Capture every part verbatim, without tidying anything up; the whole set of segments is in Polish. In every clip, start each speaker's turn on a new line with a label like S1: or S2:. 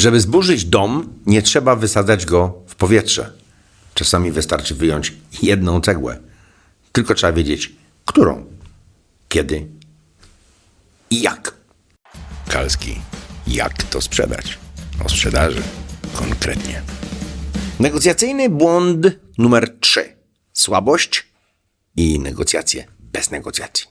S1: Żeby zburzyć dom, nie trzeba wysadzać go w powietrze. Czasami wystarczy wyjąć jedną cegłę. Tylko trzeba wiedzieć, którą, kiedy i jak. Kalski. Jak to sprzedać? O sprzedaży konkretnie. Negocjacyjny błąd numer trzy. Słabość i negocjacje bez negocjacji.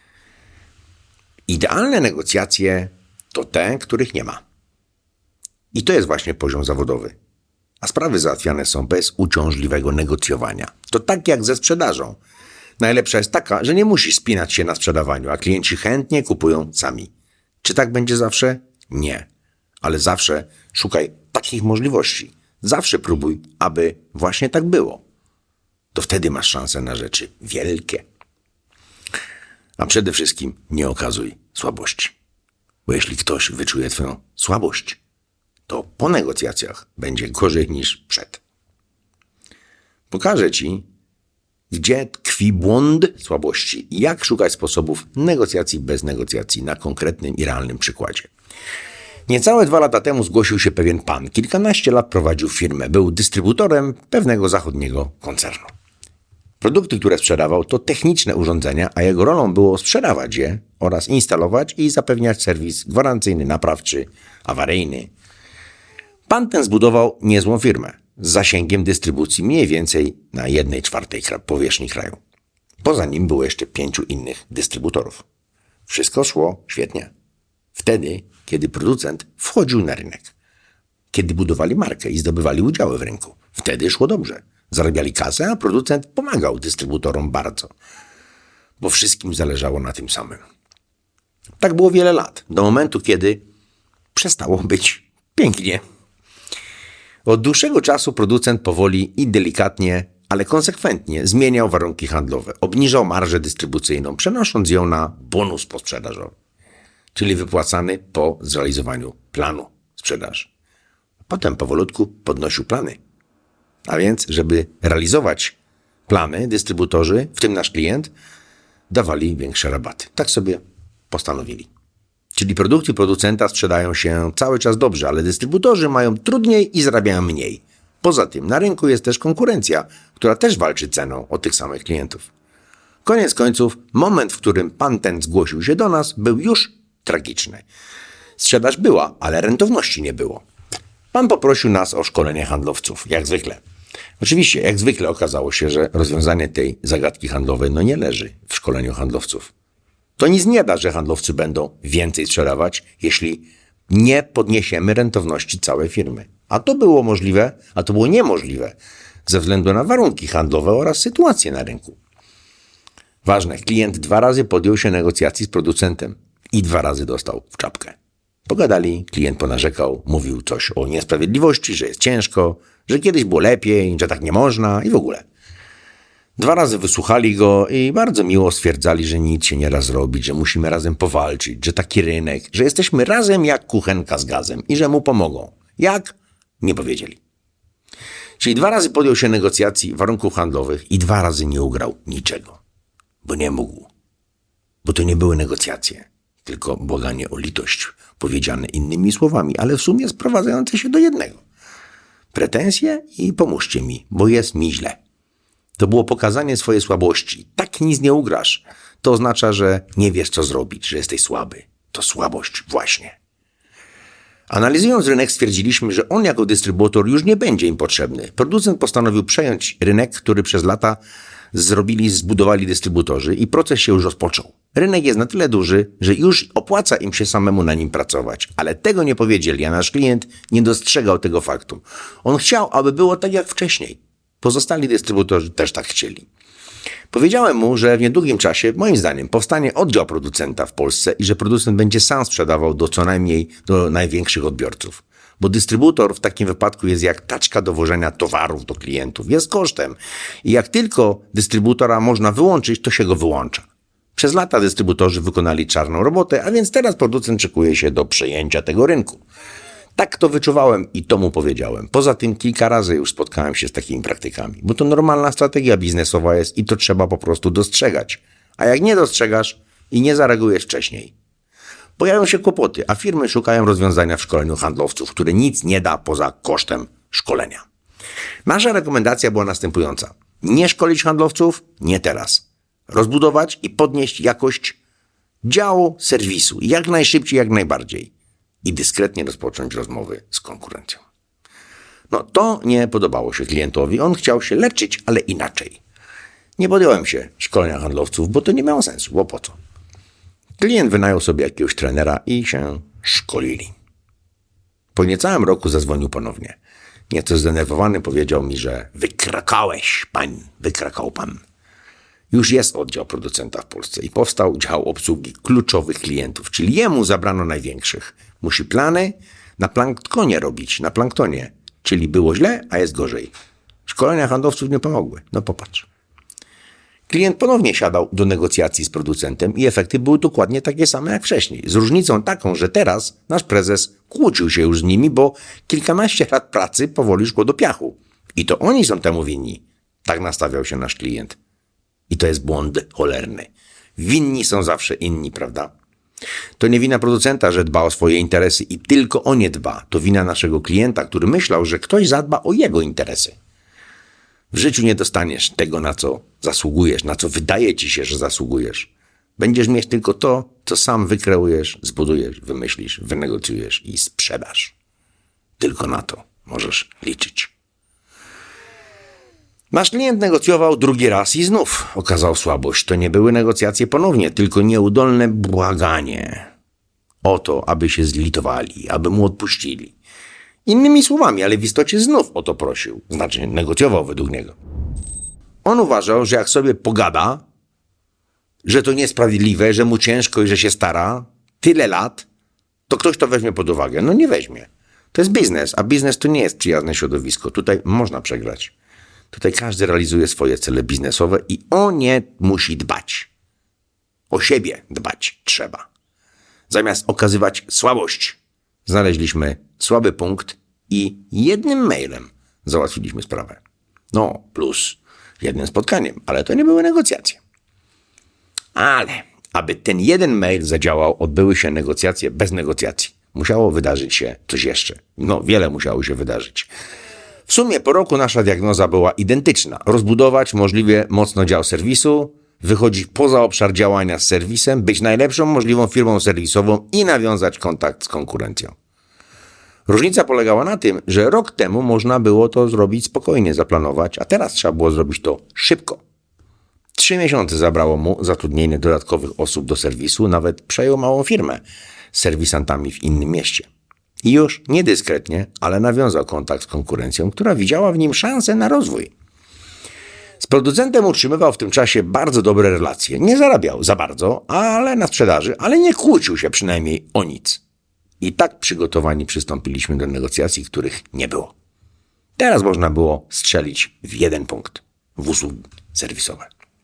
S1: Idealne negocjacje to te, których nie ma. I to jest właśnie poziom zawodowy. A sprawy załatwiane są bez uciążliwego negocjowania. To tak jak ze sprzedażą. Najlepsza jest taka, że nie musisz spinać się na sprzedawaniu, a klienci chętnie kupują sami. Czy tak będzie zawsze? Nie. Ale zawsze szukaj takich możliwości. Zawsze próbuj, aby właśnie tak było. To wtedy masz szansę na rzeczy wielkie. A przede wszystkim nie okazuj słabości. Bo jeśli ktoś wyczuje twoją słabość, to po negocjacjach będzie gorzej niż przed. Pokażę ci, gdzie tkwi błąd słabości i jak szukać sposobów negocjacji bez negocjacji na konkretnym i realnym przykładzie. Niecałe dwa lata temu zgłosił się pewien pan. Kilkanaście lat prowadził firmę. Był dystrybutorem pewnego zachodniego koncernu. Produkty, które sprzedawał, to techniczne urządzenia, a jego rolą było sprzedawać je oraz instalować i zapewniać serwis gwarancyjny, naprawczy, awaryjny. Pan ten zbudował niezłą firmę z zasięgiem dystrybucji mniej więcej na jednej czwartej powierzchni kraju. Poza nim było jeszcze pięciu innych dystrybutorów. Wszystko szło świetnie. Wtedy, kiedy producent wchodził na rynek. Kiedy budowali markę i zdobywali udziały w rynku. Wtedy szło dobrze. Zarabiali kasę, a producent pomagał dystrybutorom bardzo. Bo wszystkim zależało na tym samym. Tak było wiele lat. Do momentu, kiedy przestało być pięknie. Od dłuższego czasu producent powoli i delikatnie, ale konsekwentnie zmieniał warunki handlowe. Obniżał marżę dystrybucyjną, przenosząc ją na bonus posprzedażowy. Czyli wypłacany po zrealizowaniu planu sprzedaży. Potem powolutku podnosił plany. A więc, żeby realizować plany, dystrybutorzy, w tym nasz klient, dawali większe rabaty. Tak sobie postanowili. Czyli produkty producenta sprzedają się cały czas dobrze, ale dystrybutorzy mają trudniej i zarabiają mniej. Poza tym na rynku jest też konkurencja, która też walczy ceną o tych samych klientów. Koniec końców, moment, w którym pan ten zgłosił się do nas, był już tragiczny. Sprzedaż była, ale rentowności nie było. Pan poprosił nas o szkolenie handlowców, jak zwykle. Oczywiście, jak zwykle okazało się, że rozwiązanie tej zagadki handlowej no nie leży w szkoleniu handlowców. To nic nie da, że handlowcy będą więcej sprzedawać, jeśli nie podniesiemy rentowności całej firmy. A to było możliwe, a to było niemożliwe ze względu na warunki handlowe oraz sytuację na rynku. Ważne, klient dwa razy podjął się negocjacji z producentem i dwa razy dostał w czapkę. Pogadali, klient ponarzekał, mówił coś o niesprawiedliwości, że jest ciężko, że kiedyś było lepiej, że tak nie można i w ogóle. Dwa razy wysłuchali go i bardzo miło stwierdzali, że nic się nie da zrobić, że musimy razem powalczyć, że taki rynek, że jesteśmy razem jak kuchenka z gazem i że mu pomogą. Jak? Nie powiedzieli. Czyli dwa razy podjął się negocjacji warunków handlowych i dwa razy nie ugrał niczego. Bo nie mógł. Bo to nie były negocjacje, tylko błaganie o litość, powiedziane innymi słowami, ale w sumie sprowadzające się do jednego. Pretensje i pomóżcie mi, bo jest mi źle. To było pokazanie swojej słabości. Tak nic nie ugrasz. To oznacza, że nie wiesz, co zrobić, że jesteś słaby. To słabość właśnie. Analizując rynek, stwierdziliśmy, że on jako dystrybutor już nie będzie im potrzebny. Producent postanowił przejąć rynek, który przez lata zrobili, zbudowali dystrybutorzy i proces się już rozpoczął. Rynek jest na tyle duży, że już opłaca im się samemu na nim pracować. Ale tego nie powiedzieli, a nasz klient nie dostrzegał tego faktu. On chciał, aby było tak jak wcześniej. Pozostali dystrybutorzy też tak chcieli. Powiedziałem mu, że w niedługim czasie, moim zdaniem, powstanie oddział producenta w Polsce i że producent będzie sam sprzedawał do co najmniej do największych odbiorców. Bo dystrybutor w takim wypadku jest jak taczka do wożenia towarów do klientów. Jest kosztem. I jak tylko dystrybutora można wyłączyć, to się go wyłącza. Przez lata dystrybutorzy wykonali czarną robotę, a więc teraz producent szykuje się do przejęcia tego rynku. Tak to wyczuwałem i to mu powiedziałem. Poza tym kilka razy już spotkałem się z takimi praktykami, bo to normalna strategia biznesowa jest i to trzeba po prostu dostrzegać. A jak nie dostrzegasz i nie zareagujesz wcześniej, Pojawią się kłopoty, a firmy szukają rozwiązania w szkoleniu handlowców, które nic nie da poza kosztem szkolenia. Nasza rekomendacja była następująca. Nie szkolić handlowców? Nie teraz. Rozbudować i podnieść jakość działu serwisu jak najszybciej, jak najbardziej i dyskretnie rozpocząć rozmowy z konkurencją. No to nie podobało się klientowi. On chciał się leczyć, ale inaczej. Nie podjąłem się szkolenia handlowców, bo to nie miało sensu, bo po co? Klient wynajął sobie jakiegoś trenera i się szkolili. Po niecałym roku zadzwonił ponownie. Nieco zdenerwowany powiedział mi, że wykrakałeś pan, wykrakał pan. Już jest oddział producenta w Polsce i powstał dział obsługi kluczowych klientów, czyli jemu zabrano największych. Musi plany na planktonie robić, na planktonie, czyli było źle, a jest gorzej. Szkolenia handlowców nie pomogły. No popatrz. Klient ponownie siadał do negocjacji z producentem i efekty były dokładnie takie same jak wcześniej. Z różnicą taką, że teraz nasz prezes kłócił się już z nimi, bo kilkanaście lat pracy powoli szło do piachu. I to oni są temu winni. Tak nastawiał się nasz klient. I to jest błąd cholerny. Winni są zawsze inni, prawda? To nie wina producenta, że dba o swoje interesy i tylko o nie dba. To wina naszego klienta, który myślał, że ktoś zadba o jego interesy. W życiu nie dostaniesz tego, na co zasługujesz, na co wydaje ci się, że zasługujesz. Będziesz mieć tylko to, co sam wykreujesz, zbudujesz, wymyślisz, wynegocjujesz i sprzedasz. Tylko na to możesz liczyć. Nasz klient negocjował drugi raz i znów okazał słabość. To nie były negocjacje ponownie, tylko nieudolne błaganie o to, aby się zlitowali, aby mu odpuścili. Innymi słowami, ale w istocie znów o to prosił. Znaczy negocjował według niego. On uważał, że jak sobie pogada, że to niesprawiedliwe, że mu ciężko i że się stara tyle lat, to ktoś to weźmie pod uwagę. No nie weźmie. To jest biznes, a biznes to nie jest przyjazne środowisko. Tutaj można przegrać. Tutaj każdy realizuje swoje cele biznesowe i o nie musi dbać. O siebie dbać trzeba. Zamiast okazywać słabość, znaleźliśmy słaby punkt i jednym mailem załatwiliśmy sprawę. No, plus jednym spotkaniem, ale to nie były negocjacje. Ale aby ten jeden mail zadziałał, odbyły się negocjacje bez negocjacji. Musiało wydarzyć się coś jeszcze. No, wiele musiało się wydarzyć. W sumie po roku nasza diagnoza była identyczna. Rozbudować możliwie mocno dział serwisu, wychodzić poza obszar działania z serwisem, być najlepszą możliwą firmą serwisową i nawiązać kontakt z konkurencją. Różnica polegała na tym, że rok temu można było to zrobić spokojnie, zaplanować, a teraz trzeba było zrobić to szybko. Trzy miesiące zabrało mu zatrudnienie dodatkowych osób do serwisu, nawet przejął małą firmę z serwisantami w innym mieście. I już niedyskretnie, ale nawiązał kontakt z konkurencją, która widziała w nim szansę na rozwój. Z producentem utrzymywał w tym czasie bardzo dobre relacje. Nie zarabiał za bardzo, ale na sprzedaży, ale nie kłócił się przynajmniej o nic. I tak przygotowani przystąpiliśmy do negocjacji, których nie było. Teraz można było strzelić w jeden punkt. W usługi serwisowe.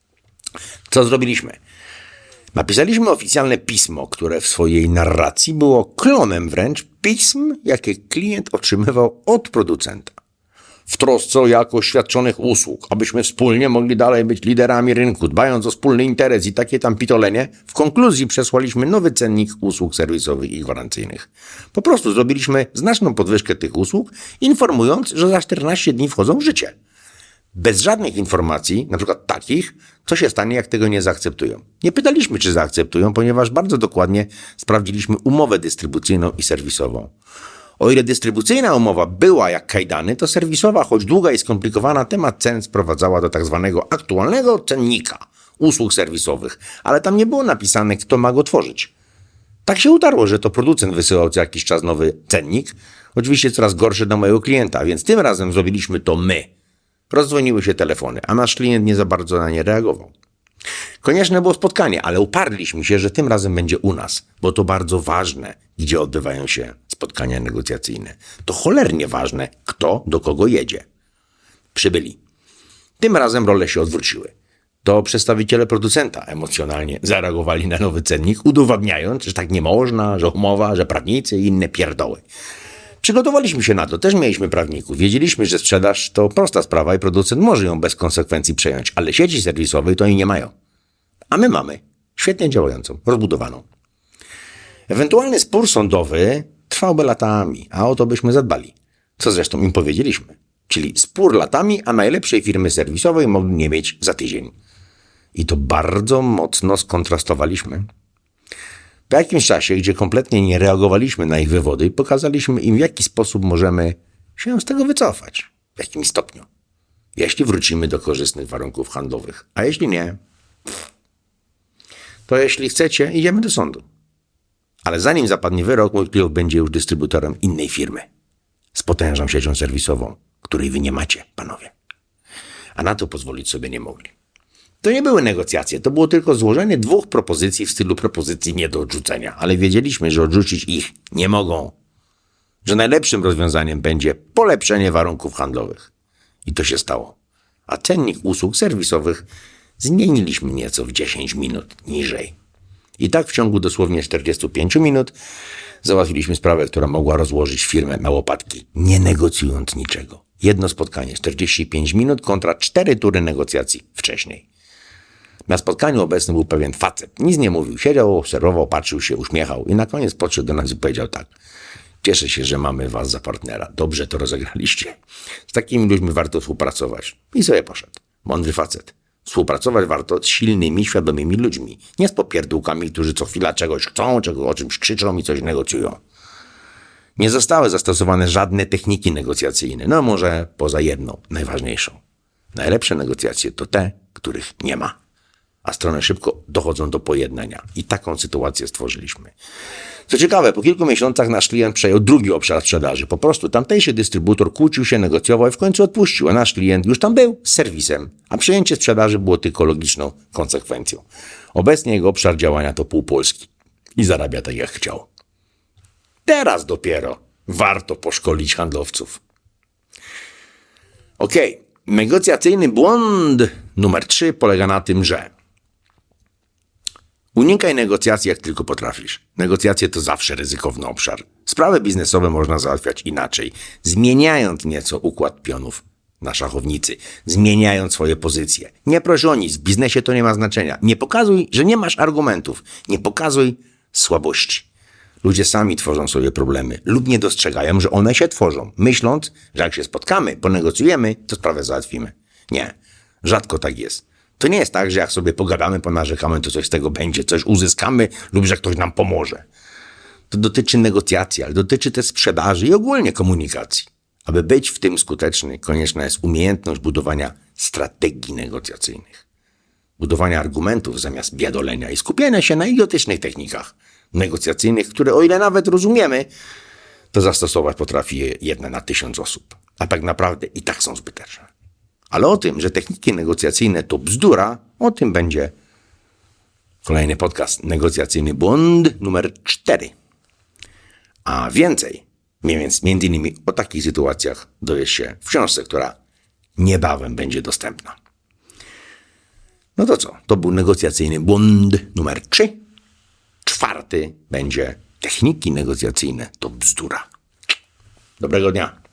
S1: Co zrobiliśmy? Napisaliśmy oficjalne pismo, które w swojej narracji było klonem wręcz pism, jakie klient otrzymywał od producenta. W trosce o jakość świadczonych usług, abyśmy wspólnie mogli dalej być liderami rynku, dbając o wspólny interes i takie tam pitolenie, w konkluzji przesłaliśmy nowy cennik usług serwisowych i gwarancyjnych. Po prostu zrobiliśmy znaczną podwyżkę tych usług, informując, że za czternaście dni wchodzą w życie. Bez żadnych informacji, na przykład takich, co się stanie, jak tego nie zaakceptują. Nie pytaliśmy, czy zaakceptują, ponieważ bardzo dokładnie sprawdziliśmy umowę dystrybucyjną i serwisową. O ile dystrybucyjna umowa była jak kajdany, to serwisowa, choć długa i skomplikowana, temat cen sprowadzała do tak zwanego aktualnego cennika usług serwisowych, ale tam nie było napisane, kto ma go tworzyć. Tak się utarło, że to producent wysyłał co jakiś czas nowy cennik, oczywiście coraz gorszy do mojego klienta, więc tym razem zrobiliśmy to my. Rozdzwoniły się telefony, a nasz klient nie za bardzo na nie reagował. Konieczne było spotkanie, ale uparliśmy się, że tym razem będzie u nas, bo to bardzo ważne, gdzie odbywają się spotkania negocjacyjne. To cholernie ważne, kto do kogo jedzie. Przybyli. Tym razem role się odwróciły. To przedstawiciele producenta emocjonalnie zareagowali na nowy cennik, udowadniając, że tak nie można, że umowa, że prawnicy i inne pierdoły. Przygotowaliśmy się na to, też mieliśmy prawników. Wiedzieliśmy, że sprzedaż to prosta sprawa i producent może ją bez konsekwencji przejąć, ale sieci serwisowej to i nie mają. A my mamy świetnie działającą, rozbudowaną. Ewentualny spór sądowy trwałby latami, a o to byśmy zadbali. Co zresztą im powiedzieliśmy. Czyli spór latami, a najlepszej firmy serwisowej mogli nie mieć za tydzień. I to bardzo mocno skontrastowaliśmy. Po jakimś czasie, gdzie kompletnie nie reagowaliśmy na ich wywody, pokazaliśmy im, w jaki sposób możemy się z tego wycofać. W jakim stopniu. Jeśli wrócimy do korzystnych warunków handlowych. A jeśli nie, to jeśli chcecie, idziemy do sądu. Ale zanim zapadnie wyrok, mój klient będzie już dystrybutorem innej firmy. Z potężną siecią serwisową, której wy nie macie, panowie. A na to pozwolić sobie nie mogli. To nie były negocjacje, to było tylko złożenie dwóch propozycji w stylu propozycji nie do odrzucenia. Ale wiedzieliśmy, że odrzucić ich nie mogą. Że najlepszym rozwiązaniem będzie polepszenie warunków handlowych. I to się stało. A cennik usług serwisowych zmieniliśmy nieco w dziesięć minut niżej. I tak w ciągu dosłownie czterdziestu pięciu minut załatwiliśmy sprawę, która mogła rozłożyć firmę na łopatki, nie negocjując niczego. Jedno spotkanie, czterdzieści pięć minut kontra cztery tury negocjacji wcześniej. Na spotkaniu obecny był pewien facet. Nic nie mówił. Siedział, obserwował, patrzył się, uśmiechał i na koniec podszedł do nas i powiedział tak. Cieszę się, że mamy was za partnera. Dobrze to rozegraliście. Z takimi ludźmi warto współpracować. I sobie poszedł. Mądry facet. Współpracować warto z silnymi, świadomymi ludźmi. Nie z popierdółkami, którzy co chwila czegoś chcą, czego, o czymś krzyczą i coś negocjują. Nie zostały zastosowane żadne techniki negocjacyjne. No może poza jedną, najważniejszą. Najlepsze negocjacje to te, których nie ma. A strony szybko dochodzą do pojednania. I taką sytuację stworzyliśmy. Co ciekawe, po kilku miesiącach nasz klient przejął drugi obszar sprzedaży. Po prostu tamtejszy dystrybutor kłócił się, negocjował i w końcu odpuścił, a nasz klient już tam był z serwisem. A przejęcie sprzedaży było tylko logiczną konsekwencją. Obecnie jego obszar działania to pół Polski. I zarabia tak jak chciał. Teraz dopiero warto poszkolić handlowców. Okej. Okay. Negocjacyjny błąd numer trzy polega na tym, że unikaj negocjacji jak tylko potrafisz. Negocjacje to zawsze ryzykowny obszar. Sprawy biznesowe można załatwiać inaczej, zmieniając nieco układ pionów na szachownicy, zmieniając swoje pozycje. Nie proś o nic, w biznesie to nie ma znaczenia. Nie pokazuj, że nie masz argumentów. Nie pokazuj słabości. Ludzie sami tworzą sobie problemy lub nie dostrzegają, że one się tworzą, myśląc, że jak się spotkamy, ponegocjujemy, to sprawę załatwimy. Nie, rzadko tak jest. To nie jest tak, że jak sobie pogadamy, ponarzekamy, to coś z tego będzie, coś uzyskamy lub że ktoś nam pomoże. To dotyczy negocjacji, ale dotyczy też sprzedaży i ogólnie komunikacji. Aby być w tym skuteczny, konieczna jest umiejętność budowania strategii negocjacyjnych. Budowania argumentów zamiast biadolenia i skupiania się na idiotycznych technikach negocjacyjnych, które o ile nawet rozumiemy, to zastosować potrafi je jedna na tysiąc osób. A tak naprawdę i tak są zbyteczne. Ale o tym, że techniki negocjacyjne to bzdura, o tym będzie kolejny podcast negocjacyjny błąd numer cztery. A więcej, więc między innymi o takich sytuacjach dowiesz się w książce, która niebawem będzie dostępna. No to co? To był negocjacyjny błąd numer trzy. Czwarty będzie techniki negocjacyjne to bzdura. Dobrego dnia.